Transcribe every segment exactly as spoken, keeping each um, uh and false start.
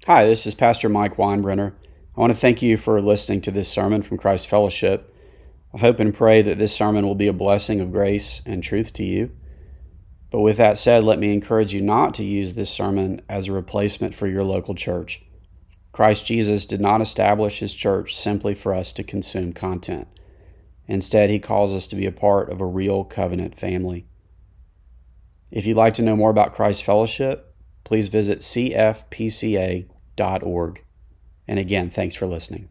Hi, this is Pastor Mike Weinbrenner. I want to thank you for listening to this sermon from Christ Fellowship. I hope and pray that this sermon will be a blessing of grace and truth to you. But with that said, let me encourage you not to use this sermon as a replacement for your local church. Christ Jesus did not establish his church simply for us to consume content. Instead, he calls us to be a part of a real covenant family. If you'd like to know more about Christ Fellowship, please visit c f p c a dot org. And again, thanks for listening.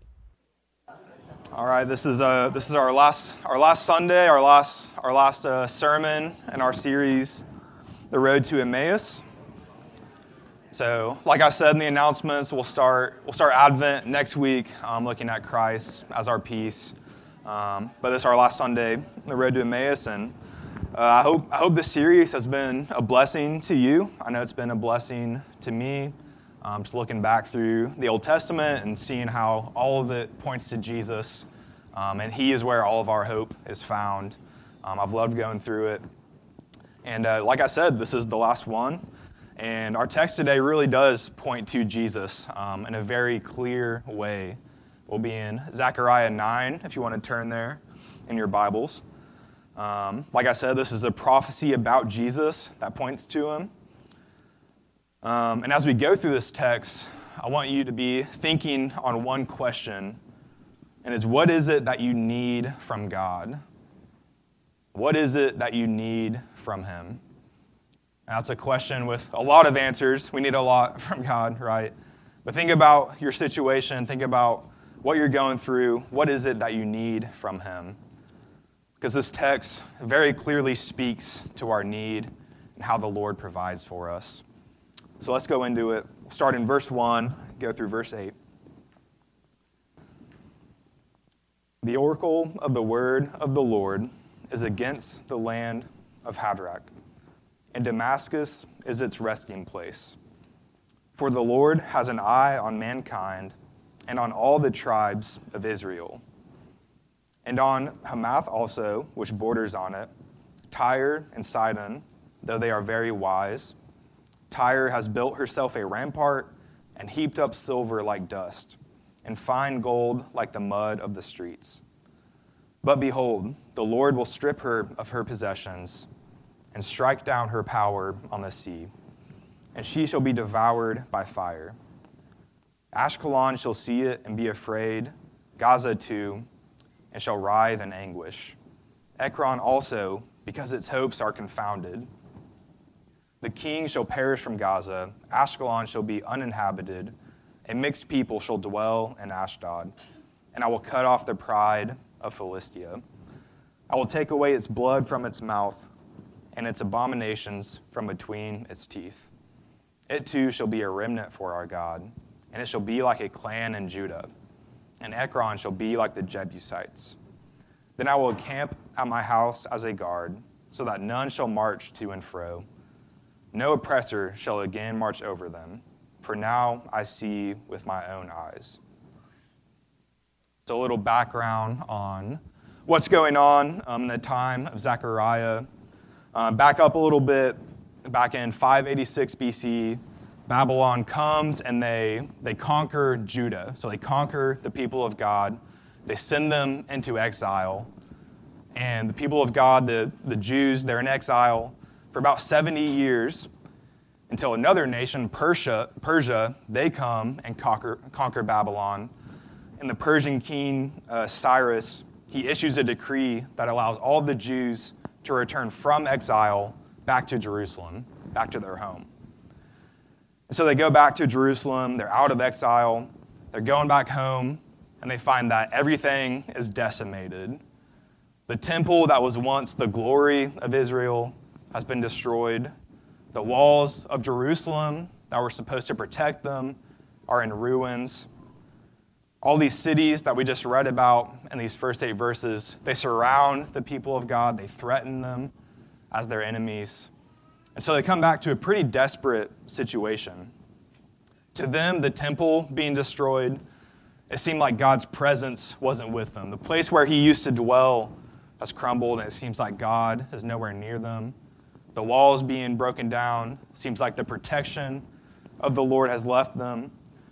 All right, this is uh this is our last our last Sunday, our last our last uh, sermon in our series, The Road to Emmaus. So, like I said in the announcements, we'll start we'll start Advent next week, um, looking at Christ as our peace. Um, but this is our last Sunday, The Road to Emmaus, and uh, I hope I hope this series has been a blessing to you. I know it's been a blessing to me. Um, just looking back through the Old Testament and seeing how all of it points to Jesus, um, and He is where all of our hope is found. Um, I've loved going through it. And uh, like I said, this is the last one. And our text today really does point to Jesus um, in a very clear way. We'll be in Zechariah nine, if you want to turn there in your Bibles. Um, like I said, this is a prophecy about Jesus that points to Him. Um, and as we go through this text, I want you to be thinking on one question, and it's, what is it that you need from God? What is it that you need from Him? And that's a question with a lot of answers. We need a lot from God, right? But think about your situation. Think about what you're going through. What is it that you need from Him? Because this text very clearly speaks to our need and how the Lord provides for us. So let's go into it. We'll start in verse one, go through verse eight. The oracle of the word of the Lord is against the land of Hadrach, and Damascus is its resting place. For the Lord has an eye on mankind and on all the tribes of Israel, and on Hamath also, which borders on it, Tyre and Sidon, though they are very wise. Tyre has built herself a rampart and heaped up silver like dust, and fine gold like the mud of the streets. But behold, the Lord will strip her of her possessions and strike down her power on the sea, and she shall be devoured by fire. Ashkelon shall see it and be afraid, Gaza too, and shall writhe in anguish. Ekron also, because its hopes are confounded. The king shall perish from Gaza, Ashkelon shall be uninhabited, a mixed people shall dwell in Ashdod, and I will cut off the pride of Philistia. I will take away its blood from its mouth, and its abominations from between its teeth. It too shall be a remnant for our God, and it shall be like a clan in Judah, and Ekron shall be like the Jebusites. Then I will encamp at my house as a guard, so that none shall march to and fro. No oppressor shall again march over them, for now I see with my own eyes. So a little background on what's going on um, in the time of Zechariah. Uh, back up a little bit, back in five eighty-six B C, Babylon comes and they, they conquer Judah. So they conquer the people of God. They send them into exile. And the people of God, the, the Jews, they're in exile for about seventy years until another nation, Persia, Persia, they come and conquer, conquer Babylon. And the Persian king, uh, Cyrus, he issues a decree that allows all the Jews to return from exile back to Jerusalem, back to their home. And so they go back to Jerusalem, they're out of exile, they're going back home, and they find that everything is decimated. The temple that was once the glory of Israel has been destroyed. The walls of Jerusalem that were supposed to protect them are in ruins. All these cities that we just read about in these first eight verses, they surround the people of God. They threaten them as their enemies. And so they come back to a pretty desperate situation. To them, the temple being destroyed, it seemed like God's presence wasn't with them. The place where He used to dwell has crumbled, and it seems like God is nowhere near them. The walls being broken down, seems like the protection of the Lord has left them.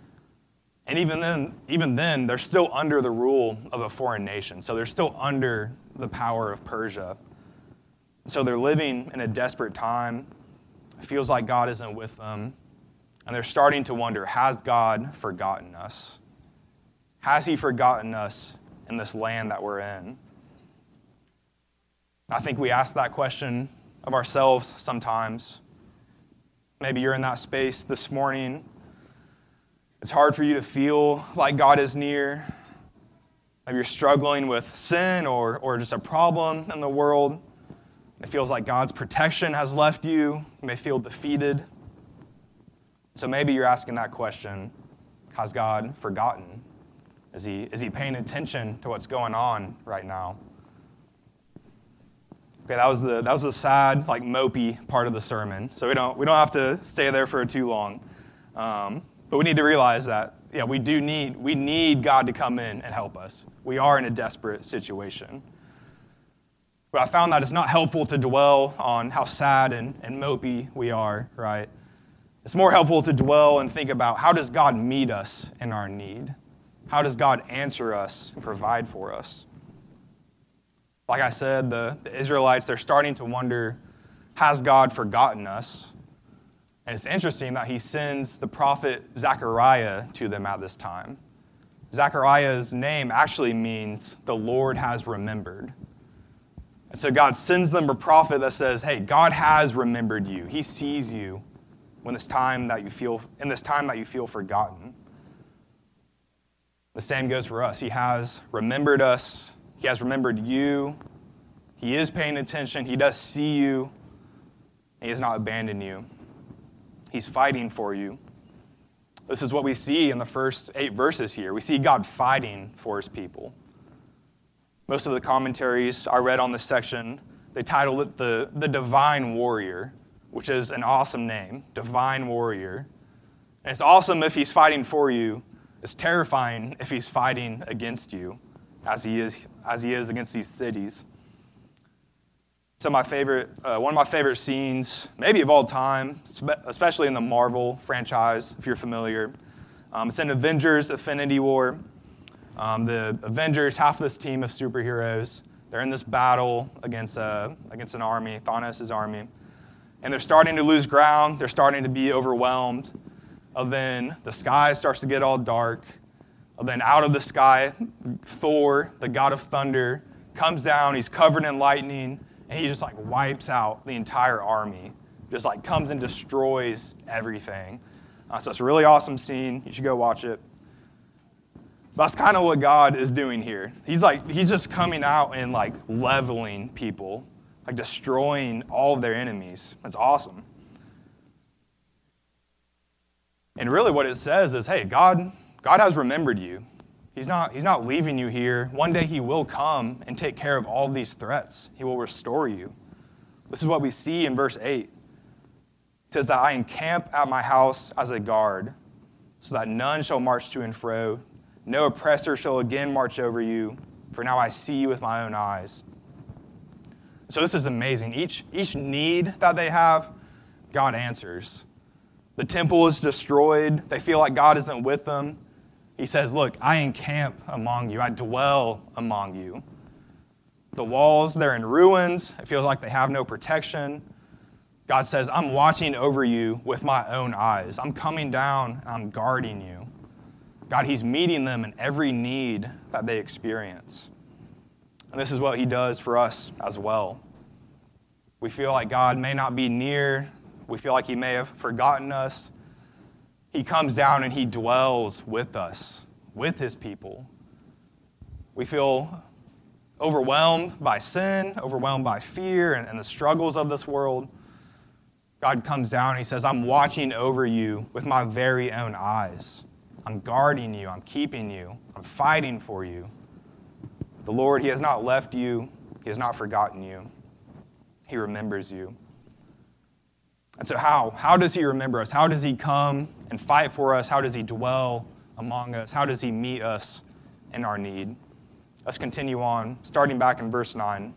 And even then, even then, they're still under the rule of a foreign nation. So they're still under the power of Persia. So they're living in a desperate time. It feels like God isn't with them. And they're starting to wonder, has God forgotten us? Has he forgotten us in this land that we're in? I think we ask that question of ourselves sometimes. Maybe you're in that space this morning. It's hard for you to feel like God is near. Maybe you're struggling with sin or, or just a problem in the world. It feels like God's protection has left you. You may feel defeated. So maybe you're asking that question, has God forgotten? Is he, is he paying attention to what's going on right now? Okay, that was the that was the sad, like mopey part of the sermon. So we don't we don't have to stay there for too long. Um, but we need to realize that yeah, we do need we need God to come in and help us. We are in a desperate situation. But I found that it's not helpful to dwell on how sad and, and mopey we are, right? It's more helpful to dwell and think about how does God meet us in our need? How does God answer us and provide for us? Like I said, the, the Israelites, they're starting to wonder, has God forgotten us? And it's interesting that he sends the prophet Zechariah to them at this time. Zechariah's name actually means the Lord has remembered. And so God sends them a prophet that says, hey, God has remembered you. He sees you when this time that you feel in this time that you feel forgotten. The same goes for us. He has remembered us. He has remembered you. He is paying attention. He does see you. He has not abandoned you. He's fighting for you. This is what we see in the first eight verses here. We see God fighting for his people. Most of the commentaries I read on this section, they titled it the, the Divine Warrior, which is an awesome name, Divine Warrior. And it's awesome if he's fighting for you. It's terrifying if he's fighting against you, as he is as he is against these cities. So my favorite, uh, one of my favorite scenes, maybe of all time, especially in the Marvel franchise, if you're familiar. Um, it's in Avengers: Infinity War. Um, the Avengers, half this team of superheroes, they're in this battle against uh, against an army, Thanos' army, and they're starting to lose ground. They're starting to be overwhelmed. And then the sky starts to get all dark. And then out of the sky, Thor, the god of thunder, comes down. He's covered in lightning, and he just like wipes out the entire army. Just like comes and destroys everything. Uh, so it's a really awesome scene. You should go watch it. That's kind of what God is doing here. He's like he's just coming out and like leveling people, like destroying all of their enemies. That's awesome. And really what it says is, hey, God, God has remembered you. He's not, he's not leaving you here. One day he will come and take care of all of these threats. He will restore you. This is what we see in verse eight. It says that I encamp at my house as a guard, so that none shall march to and fro. No oppressor shall again march over you, for now I see you with my own eyes. So this is amazing. Each, each need that they have, God answers. The temple is destroyed. They feel like God isn't with them. He says, look, I encamp among you. I dwell among you. The walls, they're in ruins. It feels like they have no protection. God says, I'm watching over you with my own eyes. I'm coming down and I'm guarding you. God, he's meeting them in every need that they experience. And this is what he does for us as well. We feel like God may not be near. We feel like he may have forgotten us. He comes down and he dwells with us, with his people. We feel overwhelmed by sin, overwhelmed by fear and, and the struggles of this world. God comes down and he says, I'm watching over you with my very own eyes. I'm guarding you. I'm keeping you. I'm fighting for you. The Lord, he has not left you. He has not forgotten you. He remembers you. And so how? How does he remember us? How does he come and fight for us? How does he dwell among us? How does he meet us in our need? Let's continue on, starting back in verse nine.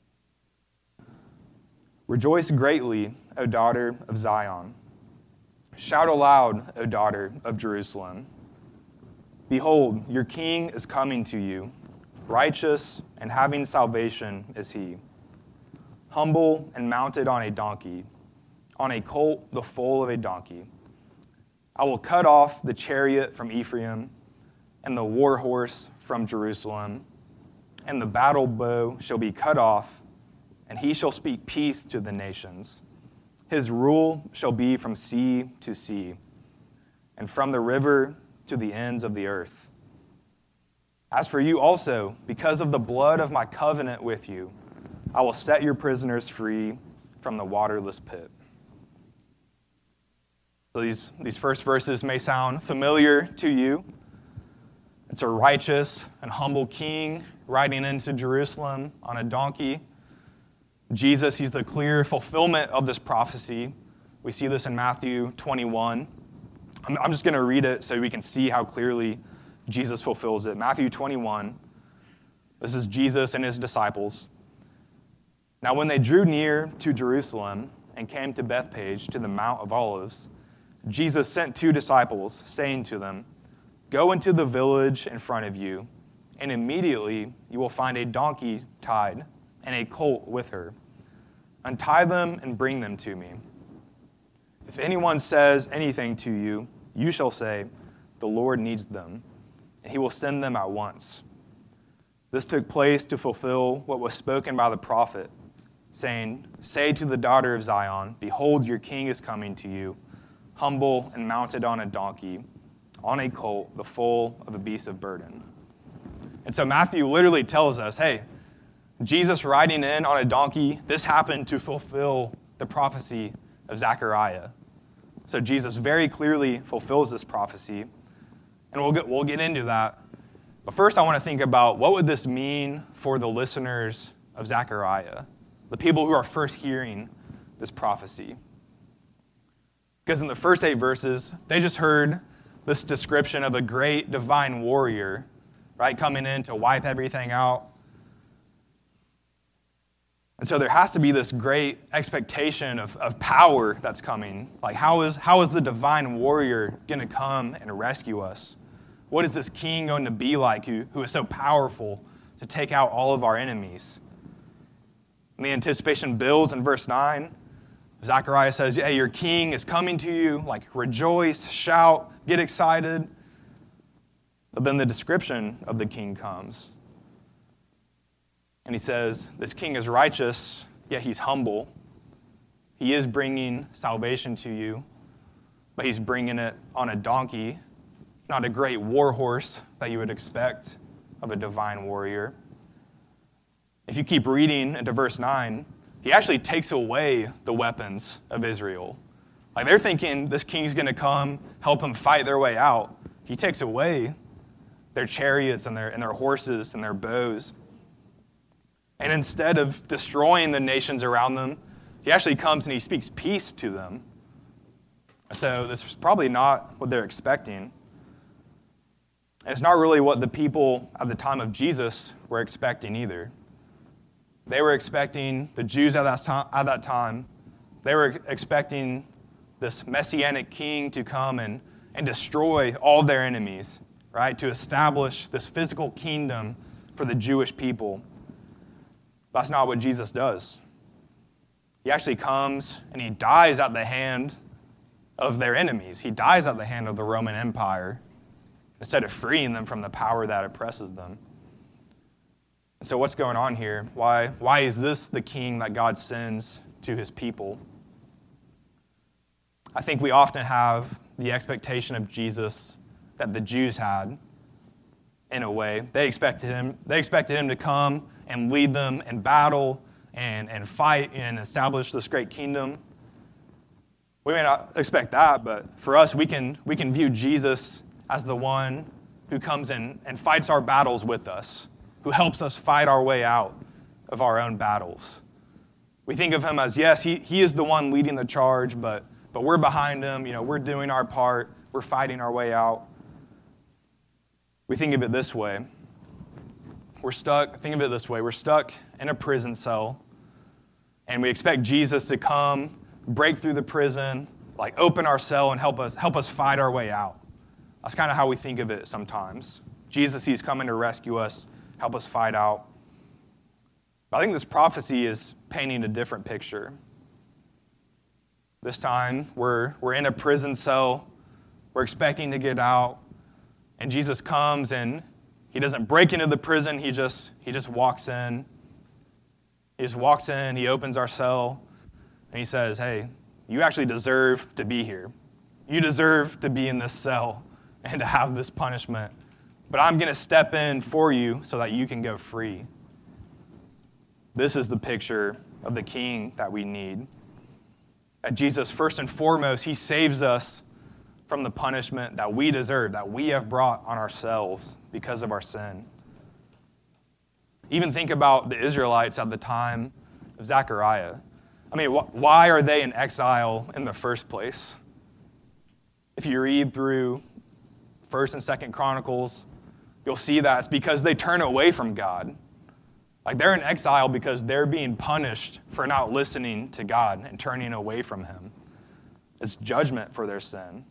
Rejoice greatly, O daughter of Zion. Shout aloud, O daughter of Jerusalem. Behold, your king is coming to you. Righteous and having salvation is he. Humble and mounted on a donkey, on a colt, the foal of a donkey. I will cut off the chariot from Ephraim and the war horse from Jerusalem, and the battle bow shall be cut off, and he shall speak peace to the nations. His rule shall be from sea to sea, and from the river to the ends of the earth. As for you also, because of the blood of my covenant with you, I will set your prisoners free from the waterless pit. So these, these first verses may sound familiar to you. It's a righteous and humble king riding into Jerusalem on a donkey. Jesus, he's the clear fulfillment of this prophecy. We see this in Matthew twenty-one. I'm, I'm just going to read it so we can see how clearly Jesus fulfills it. Matthew twenty-one. This is Jesus and his disciples. Now when they drew near to Jerusalem and came to Bethphage, to the Mount of Olives, Jesus sent two disciples, saying to them, "Go into the village in front of you, and immediately you will find a donkey tied and a colt with her. Untie them and bring them to me. If anyone says anything to you, you shall say, 'The Lord needs them,' and he will send them at once." This took place to fulfill what was spoken by the prophet, saying, "Say to the daughter of Zion, behold, your king is coming to you, humble and mounted on a donkey, on a colt, the foal of a beast of burden." And so Matthew literally tells us, hey, Jesus riding in on a donkey, this happened to fulfill the prophecy of Zechariah. So Jesus very clearly fulfills this prophecy, and we'll get, we'll get into that. But first I want to think about what would this mean for the listeners of Zechariah, the people who are first hearing this prophecy. Because in the first eight verses, they just heard this description of a great divine warrior, right, coming in to wipe everything out. And so there has to be this great expectation of, of power that's coming. Like, how is, how is the divine warrior going to come and rescue us? What is this king going to be like who, who is so powerful to take out all of our enemies? And the anticipation builds in verse nine. Zechariah says, hey, your king is coming to you. Like, rejoice, shout, get excited. But then the description of the king comes. And he says, this king is righteous, yet he's humble. He is bringing salvation to you, but he's bringing it on a donkey, not a great war horse that you would expect of a divine warrior. If you keep reading into verse nine, he actually takes away the weapons of Israel. Like, they're thinking this king's going to come, help them fight their way out. He takes away their chariots and their, and their horses and their bows. And instead of destroying the nations around them, he actually comes and he speaks peace to them. So this is probably not what they're expecting. It's not really what the people at the time of Jesus were expecting either. They were expecting, the Jews at that time, at that time they were expecting this messianic king to come and, and destroy all their enemies, right? To establish this physical kingdom for the Jewish people. That's not what Jesus does. He actually comes and he dies at the hand of their enemies. He dies at the hand of the Roman Empire instead of freeing them from the power that oppresses them. And so what's going on here? Why, why is this the king that God sends to his people? I think we often have the expectation of Jesus that the Jews had in a way. They expected him, they expected him to come and lead them in battle and, and fight and establish this great kingdom. We may not expect that, but for us, we can, we can view Jesus as the one who comes in and fights our battles with us, who helps us fight our way out of our own battles. We think of him as, yes, he, he is the one leading the charge, but, but we're behind him. You know, we're doing our part. We're fighting our way out. We think of it this way. We're stuck, think of it this way, we're stuck in a prison cell, and we expect Jesus to come, break through the prison, like open our cell and help us help us fight our way out. That's kind of how we think of it sometimes. Jesus, he's coming to rescue us, help us fight out. But I think this prophecy is painting a different picture. This time, we're, we're in a prison cell. We're expecting to get out. And Jesus comes, and he doesn't break into the prison. He just, he just walks in. He just walks in. He opens our cell, and he says, hey, you actually deserve to be here. You deserve to be in this cell and to have this punishment. But I'm going to step in for you so that you can go free. This is the picture of the king that we need. That Jesus, first and foremost, he saves us from the punishment that we deserve, that we have brought on ourselves because of our sin. Even think about the Israelites at the time of Zechariah. I mean, wh- why are they in exile in the first place? If you read through First and Second Chronicles, you'll see that it's because they turn away from God. Like they're in exile because they're being punished for not listening to God and turning away from him. It's judgment for their sin.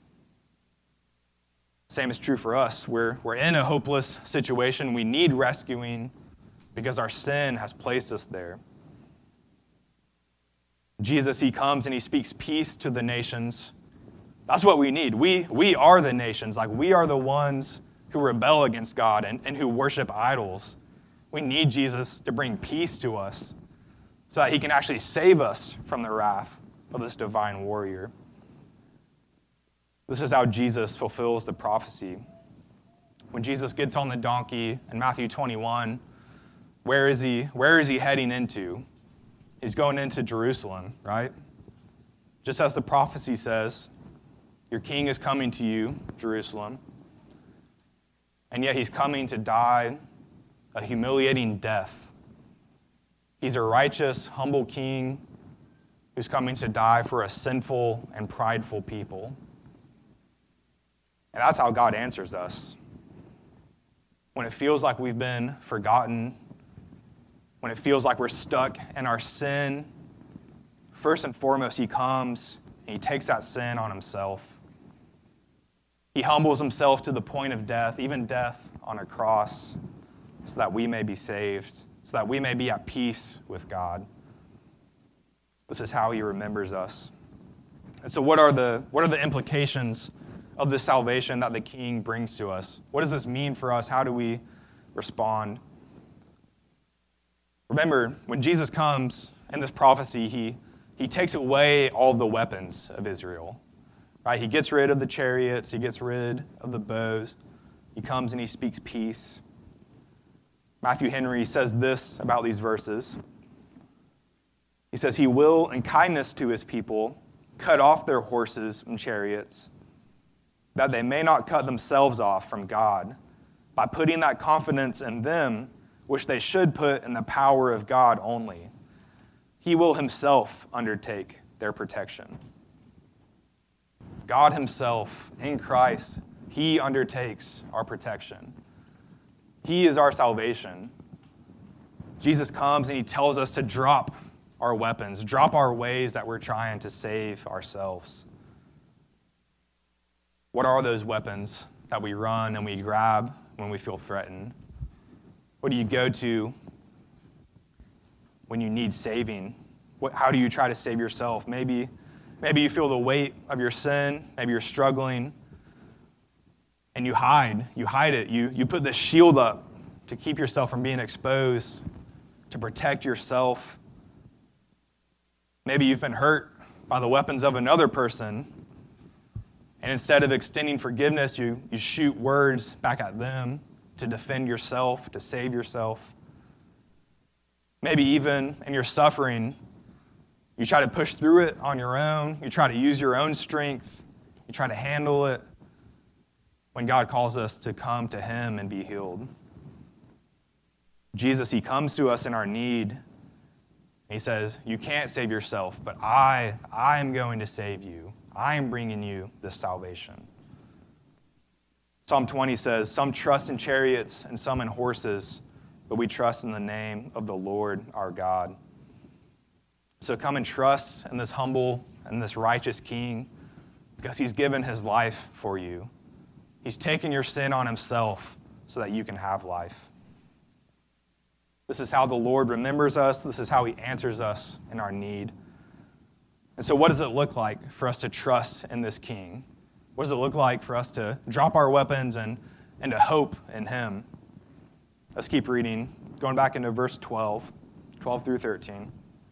Same is true for us. We're, we're in a hopeless situation. We need rescuing because our sin has placed us there. Jesus, he comes and he speaks peace to the nations. That's what we need. We, we are the nations. Like we are the ones who rebel against God and, and who worship idols. We need Jesus to bring peace to us so that he can actually save us from the wrath of this divine warrior. This is how Jesus fulfills the prophecy. When Jesus gets on the donkey in Matthew twenty-one, where is he, where is he heading into? He's going into Jerusalem, right? Just as the prophecy says, your king is coming to you, Jerusalem. And yet he's coming to die a humiliating death. He's a righteous, humble king who's coming to die for a sinful and prideful people. And that's how God answers us. When it feels like we've been forgotten, when it feels like we're stuck in our sin, first and foremost, he comes and he takes that sin on himself. He humbles himself to the point of death, even death on a cross, so that we may be saved, so that we may be at peace with God. This is how he remembers us. And so what are the, what are the implications of the salvation that the king brings to us? What does this mean for us? How do we respond? Remember, when Jesus comes in this prophecy, he, he takes away all of the weapons of Israel. Right? He gets rid of the chariots. He gets rid of the bows. He comes and he speaks peace. Matthew Henry says this about these verses. He says, he will, in kindness to his people, cut off their horses and chariots, that they may not cut themselves off from God by putting that confidence in them, which they should put in the power of God only. He will himself undertake their protection. God himself, in Christ, he undertakes our protection. He is our salvation. Jesus comes and he tells us to drop our weapons, drop our ways that we're trying to save ourselves. What are those weapons that we run and we grab when we feel threatened? What do you go to when you need saving? What, how do you try to save yourself? Maybe, maybe you feel the weight of your sin. Maybe you're struggling. And you hide. You hide it. You, you put this shield up to keep yourself from being exposed, to protect yourself. Maybe you've been hurt by the weapons of another person, and instead of extending forgiveness, you, you shoot words back at them to defend yourself, to save yourself. Maybe even in your suffering, you try to push through it on your own. You try to use your own strength. You try to handle it when God calls us to come to him and be healed. Jesus, he comes to us in our need. He says, you can't save yourself, but I, I am going to save you. I am bringing you this salvation. Psalm twenty says, some trust in chariots and some in horses, but we trust in the name of the Lord our God. So come and trust in this humble in this righteous king because he's given his life for you. He's taken your sin on himself so that you can have life. This is how the Lord remembers us. This is how he answers us in our need. And so what does it look like for us to trust in this king? What does it look like for us to drop our weapons and, and to hope in him? Let's keep reading, going back into verse twelve, twelve through thirteen.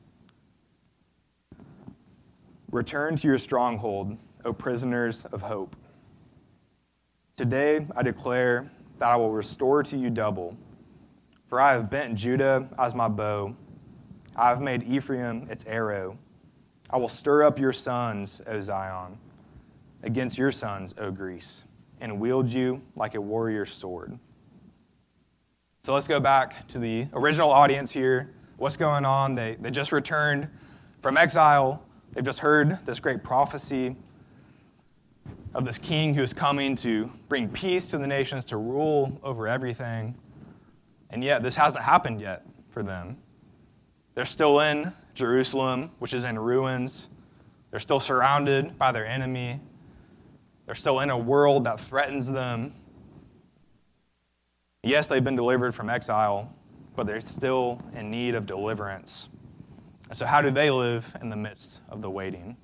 Return to your stronghold, O prisoners of hope. Today I declare that I will restore to you double. For I have bent Judah as my bow. I have made Ephraim its arrow. I will stir up your sons, O Zion, against your sons, O Greece, and wield you like a warrior's sword. So let's go back to the original audience here. What's going on? They, they just returned from exile. They've just heard this great prophecy of this king who is coming to bring peace to the nations, to rule over everything. And yet, this hasn't happened yet for them. They're still in Jerusalem, which is in ruins. They're still surrounded by their enemy. They're still in a world that threatens them. Yes, they've been delivered from exile, but they're still in need of deliverance. And so how do they live in the midst of the waiting?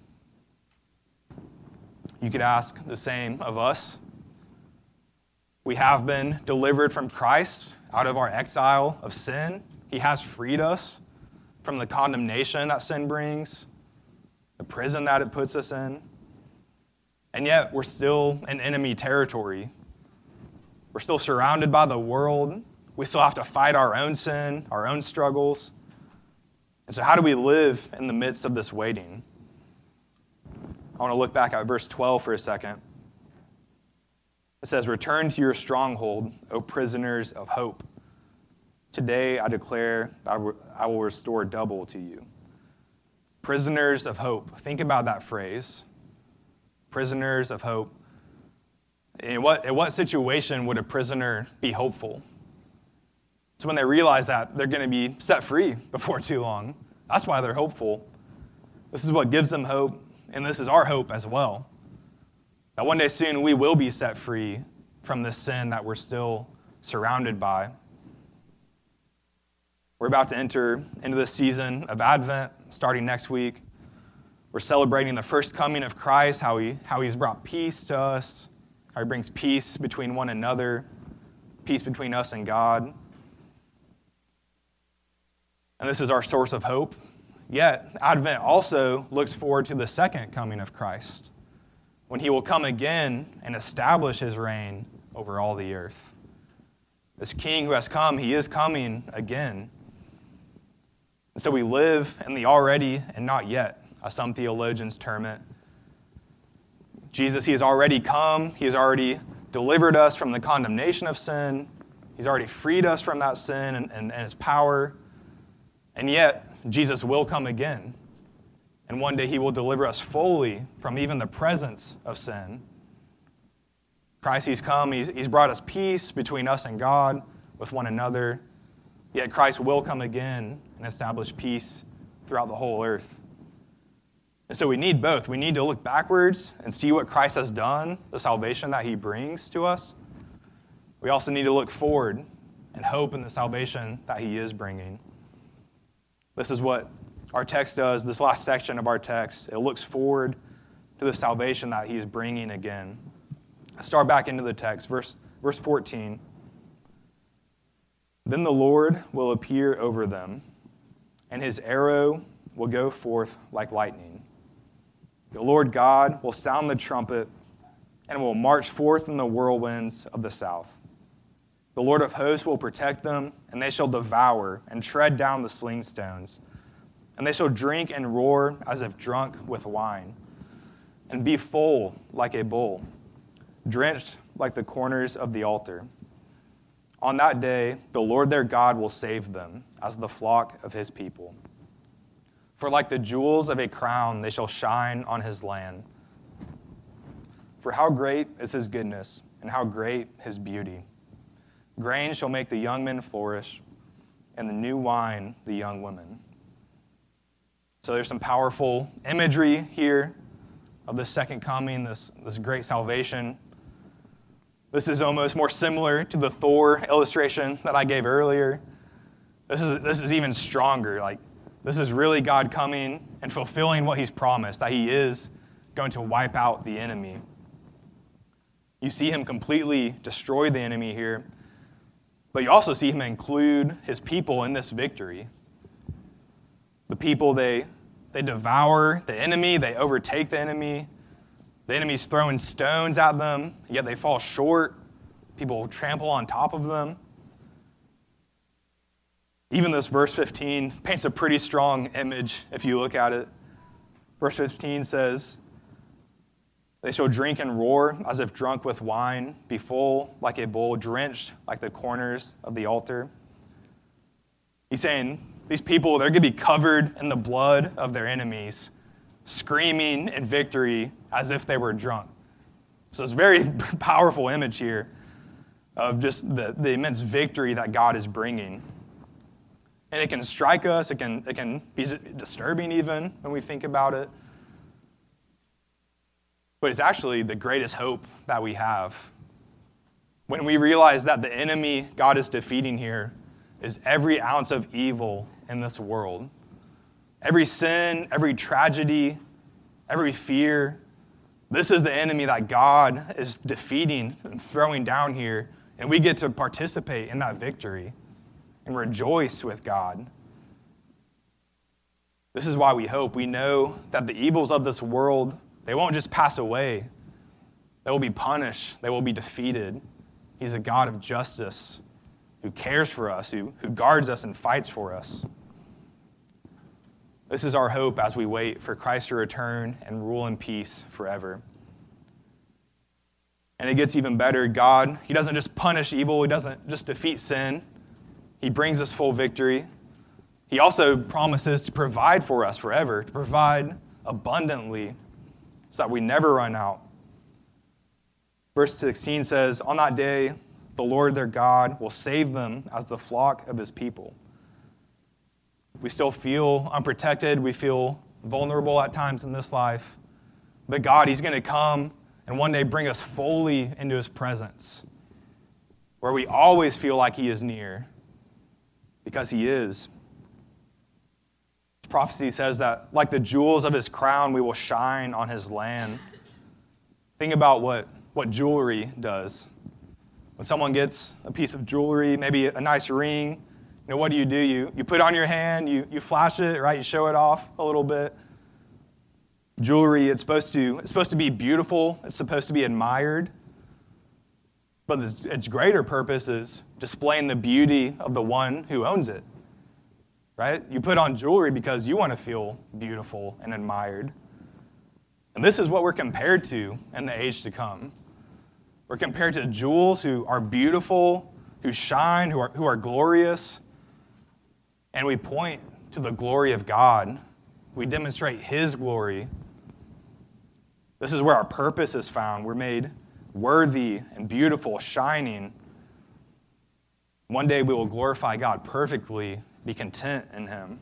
You could ask the same of us. We have been delivered from Christ out of our exile of sin. He has freed us from the condemnation that sin brings, the prison that it puts us in. And yet we're still in enemy territory. We're still surrounded by the world. We still have to fight our own sin, our own struggles. And so how do we live in the midst of this waiting? I want to look back at verse twelve for a second. It says, return to your stronghold, O prisoners of hope. Today I declare I will restore double to you. Prisoners of hope. Think about that phrase. Prisoners of hope. In what, in what situation would a prisoner be hopeful? It's when they realize that they're going to be set free before too long. That's why they're hopeful. This is what gives them hope, and this is our hope as well. That one day soon we will be set free from this sin that we're still surrounded by. We're about to enter into this season of Advent starting next week. We're celebrating the first coming of Christ, how he, how he's brought peace to us, how he brings peace between one another, peace between us and God. And this is our source of hope. Yet, Advent also looks forward to the second coming of Christ, when he will come again and establish his reign over all the earth. This king who has come, he is coming again. And so we live in the already and not yet, as some theologians term it. Jesus, he has already come. He has already delivered us from the condemnation of sin. He's already freed us from that sin and, and, and his power. And yet, Jesus will come again. And one day he will deliver us fully from even the presence of sin. Christ, he's come. He's, he's brought us peace between us and God, with one another. Yet Christ will come again and establish peace throughout the whole earth. And so we need both. We need to look backwards and see what Christ has done, the salvation that he brings to us. We also need to look forward and hope in the salvation that he is bringing. This is what our text does, this last section of our text. It looks forward to the salvation that he is bringing again. Let's start back into the text, verse, verse fourteen. Then the Lord will appear over them, and his arrow will go forth like lightning. The Lord God will sound the trumpet and will march forth in the whirlwinds of the south. The Lord of hosts will protect them, and they shall devour and tread down the sling stones. And they shall drink and roar as if drunk with wine, and be full like a bowl, drenched like the corners of the altar. On that day, the Lord their God will save them as the flock of his people. For like the jewels of a crown, they shall shine on his land. For how great is his goodness, and how great his beauty. Grain shall make the young men flourish, and the new wine the young women. So there's some powerful imagery here of the second coming, this, this great salvation. This is almost more similar to the Thor illustration that I gave earlier. This is, this is even stronger. Like, this is really God coming and fulfilling what he's promised, that he is going to wipe out the enemy. You see him completely destroy the enemy here, but you also see him include his people in this victory. The people, they, they devour the enemy, they overtake the enemy. The enemy's throwing stones at them, yet they fall short. People trample on top of them. Even this verse fifteen paints a pretty strong image if you look at it. Verse fifteen says, "They shall drink and roar as if drunk with wine, be full like a bowl, drenched like the corners of the altar." He's saying these people, they're going to be covered in the blood of their enemies, screaming in victory as if they were drunk. So it's a very powerful image here of just the, the immense victory that God is bringing. And it can strike us, it can, it can be disturbing even when we think about it. But it's actually the greatest hope that we have. When we realize that the enemy God is defeating here is every ounce of evil in this world. Every sin, every tragedy, every fear. This is the enemy that God is defeating and throwing down here, and we get to participate in that victory and rejoice with God. This is why we hope. We know that the evils of this world, they won't just pass away. They will be punished. They will be defeated. He's a God of justice who cares for us, who, who guards us and fights for us. This is our hope as we wait for Christ to return and rule in peace forever. And it gets even better. God, he doesn't just punish evil. He doesn't just defeat sin. He brings us full victory. He also promises to provide for us forever, to provide abundantly so that we never run out. Verse sixteen says, "On that day, the Lord their God will save them as the flock of his people." We still feel unprotected. We feel vulnerable at times in this life. But God, he's going to come and one day bring us fully into his presence, where we always feel like he is near, because he is. His prophecy says that like the jewels of his crown, we will shine on his land. Think about what, what jewelry does. When someone gets a piece of jewelry, maybe a nice ring, you know, what do you do? You, you put it on your hand, you, you flash it, right? You show it off a little bit. Jewelry, it's supposed to, it's supposed to be beautiful. It's supposed to be admired. But its, its greater purpose is displaying the beauty of the one who owns it, right? You put on jewelry because you want to feel beautiful and admired. And this is what we're compared to in the age to come. We're compared to jewels who are beautiful, who shine, who are, who are glorious. And we point to the glory of God. We demonstrate his glory. This is where our purpose is found. We're made worthy and beautiful, shining. One day we will glorify God perfectly, be content in him.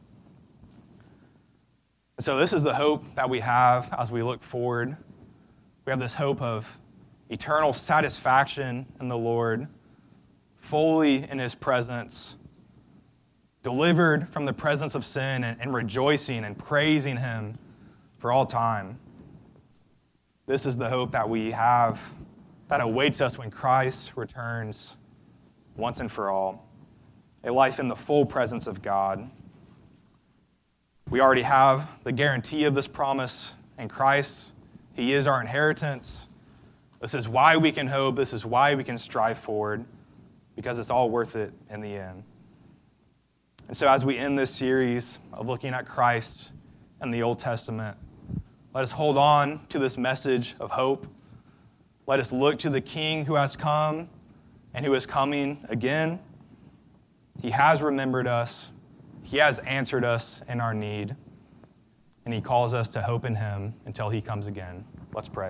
And so this is the hope that we have as we look forward. We have this hope of eternal satisfaction in the Lord, fully in his presence, delivered from the presence of sin, and, and rejoicing and praising him for all time. This is the hope that we have that awaits us when Christ returns once and for all. A life in the full presence of God. We already have the guarantee of this promise in Christ. He is our inheritance. This is why we can hope. This is why we can strive forward, because it's all worth it in the end. And so as we end this series of looking at Christ and the Old Testament, let us hold on to this message of hope. Let us look to the King who has come and who is coming again. He has remembered us. He has answered us in our need. And he calls us to hope in him until he comes again. Let's pray.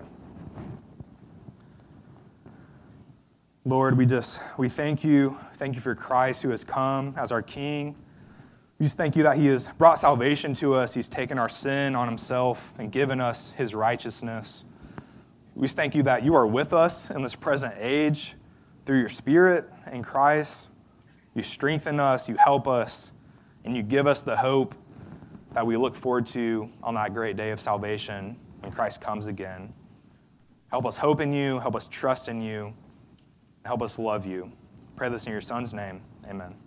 Lord, we just, we thank you. Thank you for Christ who has come as our King. We just thank you that he has brought salvation to us. He's taken our sin on himself and given us his righteousness. We just thank you that you are with us in this present age through your Spirit in Christ. You strengthen us, you help us, and you give us the hope that we look forward to on that great day of salvation when Christ comes again. Help us hope in you, help us trust in you, help us love you. Pray this in your Son's name. Amen.